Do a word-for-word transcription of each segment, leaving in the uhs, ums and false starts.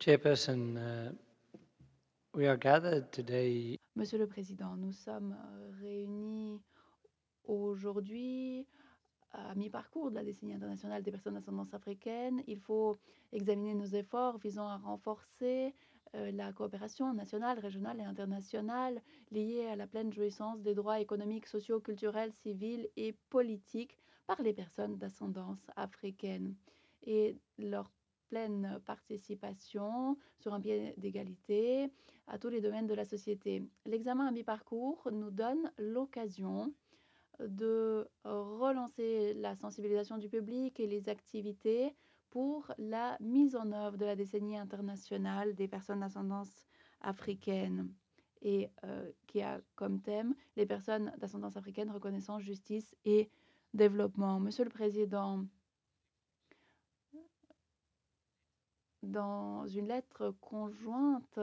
Chairperson, uh, we are gathered today Monsieur le Président, nous sommes euh, réunis aujourd'hui à mi-parcours de la décennie internationale des personnes d'ascendance africaine. Il faut examiner nos efforts visant à renforcer euh, la coopération nationale, régionale et internationale liée à la pleine jouissance des droits économiques, sociaux, culturels, civils et politiques par les personnes d'ascendance africaine et leur pleine participation sur un pied d'égalité à tous les domaines de la société. L'examen à mi-parcours nous donne l'occasion de relancer la sensibilisation du public et les activités pour la mise en œuvre de la décennie internationale des personnes d'ascendance africaine et euh, qui a comme thème les personnes d'ascendance africaine, reconnaissance, justice et développement. Monsieur le Président, dans une lettre conjointe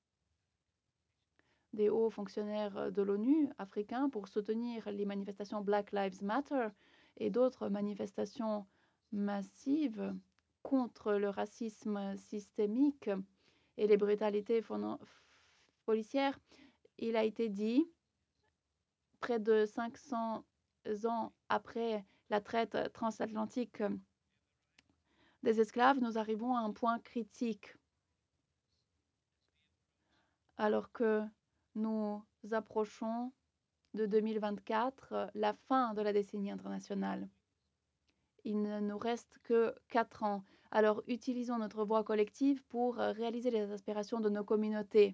des hauts fonctionnaires de l'ONU africains pour soutenir les manifestations Black Lives Matter et d'autres manifestations massives contre le racisme systémique et les brutalités policières, il a été dit, près de cinq cents ans après la traite transatlantique des esclaves, nous arrivons à un point critique alors que nous approchons de deux mille vingt-quatre, la fin de la décennie internationale. Il ne nous reste que quatre ans. Alors utilisons notre voix collective pour réaliser les aspirations de nos communautés.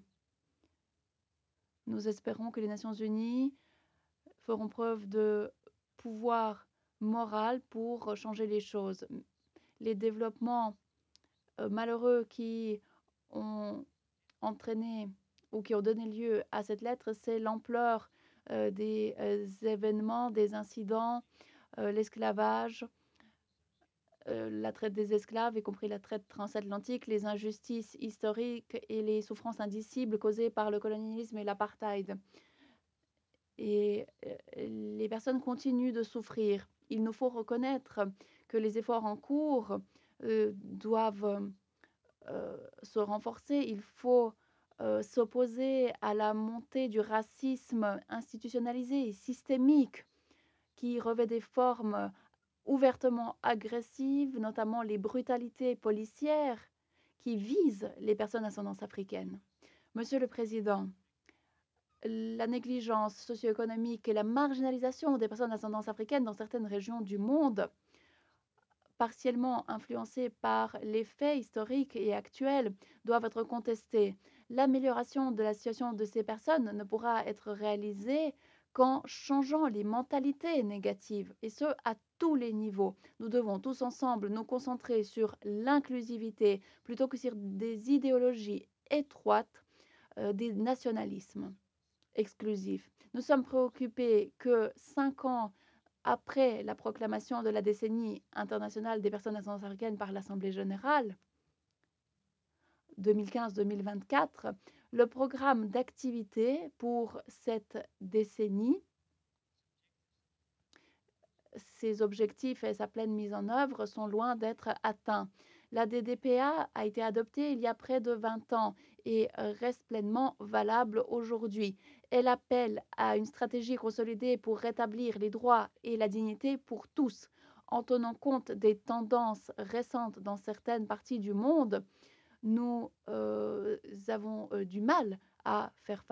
Nous espérons que les Nations unies feront preuve de pouvoir moral pour changer les choses. Les développements euh, malheureux qui ont entraîné ou qui ont donné lieu à cette lettre, c'est l'ampleur euh, des euh, événements, des incidents, euh, l'esclavage, euh, la traite des esclaves, y compris la traite transatlantique, les injustices historiques et les souffrances indicibles causées par le colonialisme et l'apartheid. Et euh, les personnes continuent de souffrir. Il nous faut reconnaître que les efforts en cours euh, doivent euh, se renforcer. Il faut euh, s'opposer à la montée du racisme institutionnalisé et systémique qui revêt des formes ouvertement agressives, notamment les brutalités policières qui visent les personnes d'ascendance africaine. Monsieur le Président, la négligence socio-économique et la marginalisation des personnes d'ascendance africaine dans certaines régions du monde, partiellement influencées par les faits historiques et actuels, doivent être contestées. L'amélioration de la situation de ces personnes ne pourra être réalisée qu'en changeant les mentalités négatives, et ce, à tous les niveaux. Nous devons tous ensemble nous concentrer sur l'inclusivité plutôt que sur des idéologies étroites, euh, des nationalismes exclusifs. Nous sommes préoccupés que cinq ans après la proclamation de la décennie internationale des personnes d'ascendance africaine par l'Assemblée générale deux mille quinze deux mille vingt-quatre, le programme d'activité pour cette décennie, ses objectifs et sa pleine mise en œuvre sont loin d'être atteints. La D D P A a été adoptée il y a près de vingt ans et reste pleinement valable aujourd'hui. Elle appelle à une stratégie consolidée pour rétablir les droits et la dignité pour tous. En tenant compte des tendances récentes dans certaines parties du monde, nous euh, avons euh, du mal à faire face